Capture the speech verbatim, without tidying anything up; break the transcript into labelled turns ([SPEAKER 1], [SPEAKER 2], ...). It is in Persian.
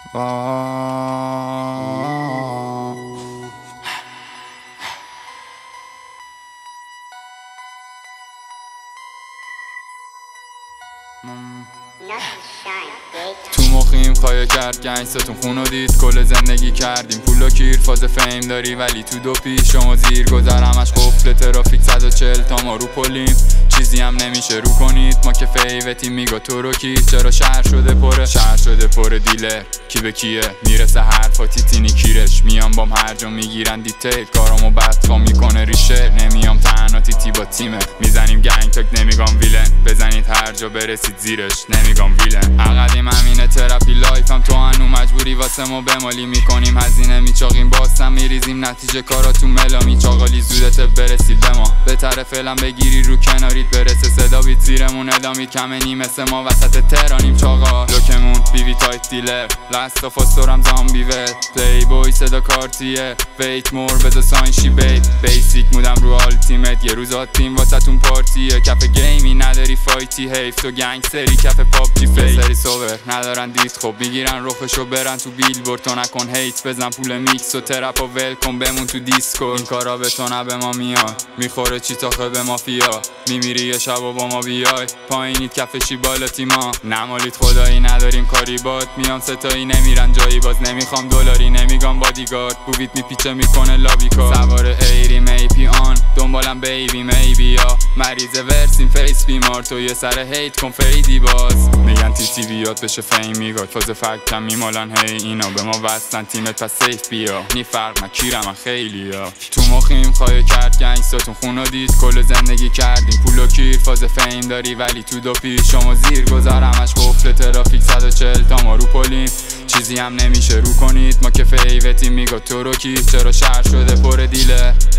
[SPEAKER 1] تو مخیم خواهی کرد گنگستون خونو دید کل زندگی کردیم پول و کیر فاز فیم داری ولی تو دو پیش شما زیر گذر همش قفل ترافیک صد و چهل تا ما رو پلیم چیزی هم نمیشه رو کنید ما که فیوتیم میگا تو رو کی چرا شهر شده پره شهر شده پره دیلر کی به کیه میرسه حرفا تیتینی کیرش میام بام هر جا میگیرن دیتیل کارامو بدفا میکنه ریشه نمیام تنها تیتی با تیمه میزنیم گنگ تاک نمیگم ویلن بزنید هر جا برسید زیرش نمیگم ویلن عقدیم همینه تراپی لایفم تو هنو مجبوری واسه ما بمالی میکنیم هزینه میچاقیم باستم میریزیم نتیجه کاراتو ملا میچاقالی زودت برسید به ما بهتره فعلا بگیری رو کنارید برسه صدا بیت زیرمون ادامید کمه نیم مثل ما وسط تهرانیم چاقا لوکمون بیوی تایت دیلر لست و فاستورم زامبی ول پلی بوی صدا کارتیه ویت مور بزا ساینشی بیت بیسیک مودم رو آلتیمت یه روز آتیم واسه تون پارتیه کف گیمی نداری فایتی حیف تو گنگ سری کف پاپ جی فیس سری سوور ندارن دیست خب میگیرن رخشو برن تو بیل بورد تو نکن هیت بزن پول میکس و ترپ و ول کن بمون تو دیسکو این کارا به تو نه به ما میاد میخوره چی تاخه به مافیا میمیری یه شب و با ما بیای پایینید کفشی بالا تیما نمالید خدایی نداریم کاری باد میام ستایی نمیرن جایی باز نمیخوام دلاری نمیگم بادیگارد بویت میپیچه میکنه لابی کار سوار ایری میپی آن دنبالم بیبی میبی یا مریض ورسیم فیس بیمار تو یه سر هیت کن فیدی باز میگن تی تی بیاد بشه فیم میگاد فاز فکتم میمالن هی اینا به ما وستن تیمت پس سیف بیا نی فرق من کیرم من خیلی ها تو مخیم خواهی کرد گنگستون خونو دید کل زندگی کردیم پول و کیر فاز فیم داری ولی تو دو پیش شما زیر گذر همش قفل ترافیک صد و چهل تا ما رو پلیم چیزی هم نمیشه رو کنید ما که فیوتیم میگا تو رو کی چرا شهر شده پر دیله